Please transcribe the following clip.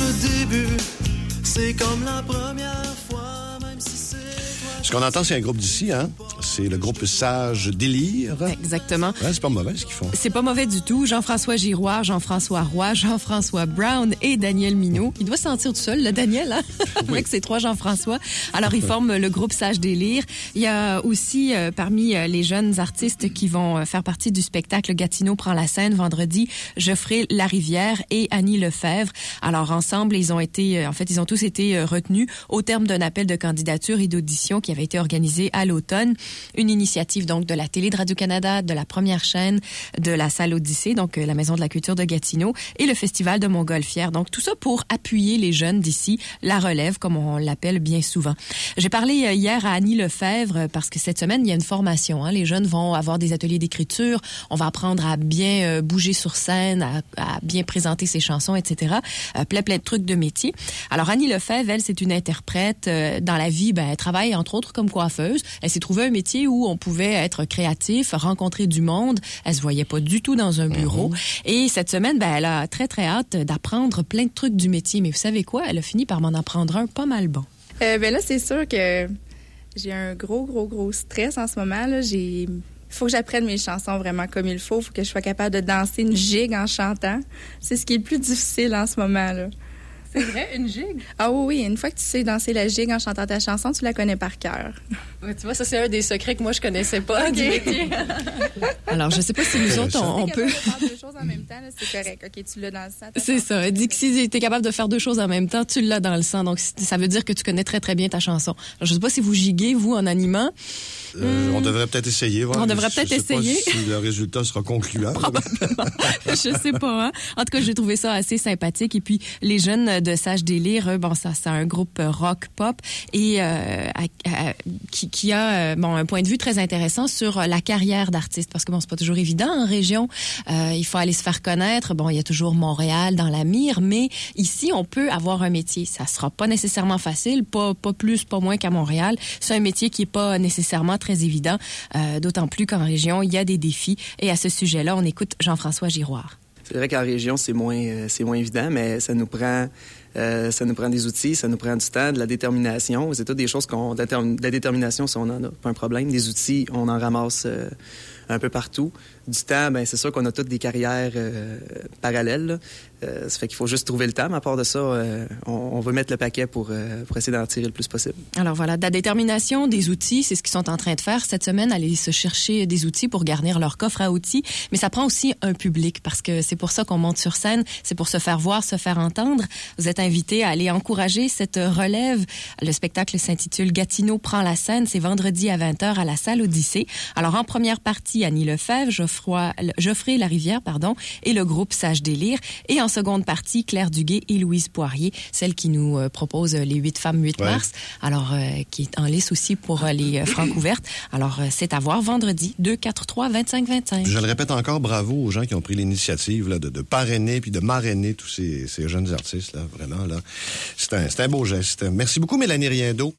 le début, c'est comme la première fois, même si c'est toi. Ce qu'on entend, c'est un groupe d'ici, hein? C'est le groupe Sage Délire. Exactement. Ouais, c'est pas mauvais ce qu'ils font. C'est pas mauvais du tout. Jean-François Giroir, Jean-François Roy, Jean-François Brown et Daniel Mineault. Il doit se sentir tout seul, le Daniel, hein? Oui. Avec ses 3 Jean-François. Alors, ils forment le groupe Sage Délire. Il y a aussi, parmi les jeunes artistes qui vont faire partie du spectacle Gatineau prend la scène vendredi, Geoffrey Larivière et Annie Lefebvre. Alors, ensemble, ils ont tous été retenus au terme d'un appel de candidature et d'audition qui avait été organisé à l'automne. Une initiative donc de la Télé de Radio-Canada, de la Première Chaîne, de la Salle Odyssée, donc la Maison de la Culture de Gatineau, et le Festival de Montgolfière. Donc tout ça pour appuyer les jeunes d'ici, la relève, comme on l'appelle bien souvent. J'ai parlé hier à Annie Lefebvre parce que cette semaine, il y a une formation. Hein. Les jeunes vont avoir des ateliers d'écriture. On va apprendre à bien bouger sur scène, à bien présenter ses chansons, etc. Plein de trucs de métier. Alors Annie Lefebvre, elle, c'est une interprète. Dans la vie, elle travaille entre autres comme coiffeuse. Elle s'est trouvée un métier où on pouvait être créatif, rencontrer du monde. Elle se voyait pas du tout dans un bureau. Et cette semaine, elle a très, très hâte d'apprendre plein de trucs du métier. Mais vous savez quoi? Elle a fini par m'en apprendre un pas mal bon. Là, c'est sûr que j'ai un gros stress en ce moment. Là. Faut que j'apprenne mes chansons vraiment comme il faut. Faut que je sois capable de danser une gigue en chantant. C'est ce qui est le plus difficile en ce moment, là. C'est vrai, une gigue? Ah oui, une fois que tu sais danser la gigue en chantant ta chanson, tu la connais par cœur. Ouais, tu vois, ça, c'est un des secrets que moi, je connaissais pas du métier. Alors, je sais pas si nous autres, on peut... Si t'es capable de faire 2 choses en même temps, là, c'est correct. OK, tu l'as dans le sang. C'est ça. Elle dit que si t'es capable de faire 2 choses en même temps, tu l'as dans le sang. Donc, ça veut dire que tu connais très, très bien ta chanson. Alors, je sais pas si vous giguez, vous, en animant. On devrait peut-être essayer. On devrait peut-être essayer. Pas si le résultat sera concluant. Probablement. Je sais pas. Hein? En tout cas, j'ai trouvé ça assez sympathique. Et puis, les jeunes de Sage Délire, ça, c'est un groupe rock-pop et qui a un point de vue très intéressant sur la carrière d'artiste. Parce que c'est pas toujours évident en région. Il faut aller se faire connaître. Il y a toujours Montréal dans la mire, mais ici, on peut avoir un métier. Ça sera pas nécessairement facile, pas plus, pas moins qu'à Montréal. C'est un métier qui est pas nécessairement très évident, d'autant plus qu'en région, il y a des défis. Et à ce sujet-là, on écoute Jean-François Giroir. C'est vrai qu'en région, c'est moins évident, mais ça nous prend des outils, ça nous prend du temps, de la détermination. C'est toutes des choses de la détermination, si on en a, pas un problème. Des outils, on en ramasse un peu partout. Du temps, c'est sûr qu'on a toutes des carrières parallèles. Là. Ça fait qu'il faut juste trouver le temps. Mais à part de ça, on veut mettre le paquet pour essayer d'en tirer le plus possible. Alors voilà, de la détermination, des outils, c'est ce qu'ils sont en train de faire cette semaine, aller se chercher des outils pour garnir leur coffre à outils. Mais ça prend aussi un public parce que c'est pour ça qu'on monte sur scène, c'est pour se faire voir, se faire entendre. Vous êtes invités à aller encourager cette relève. Le spectacle s'intitule Gatineau prend la scène. C'est vendredi à 20h à la Salle Odyssée. Alors en première partie, Annie Lefebvre, Geoffrey Larivière, et le groupe Sage Délire. Et en seconde partie, Claire Duguay et Louise Poirier, celle qui nous propose les 8 femmes 8 mars. Alors, qui est en lice aussi pour les francs ouvertes. Alors, c'est à voir vendredi, 2-4-3-25-25. Je le répète encore, bravo aux gens qui ont pris l'initiative là, de parrainer puis de marrainer tous ces jeunes artistes. Là, vraiment, là. C'est un beau geste. Merci beaucoup, Mélanie Riendeau.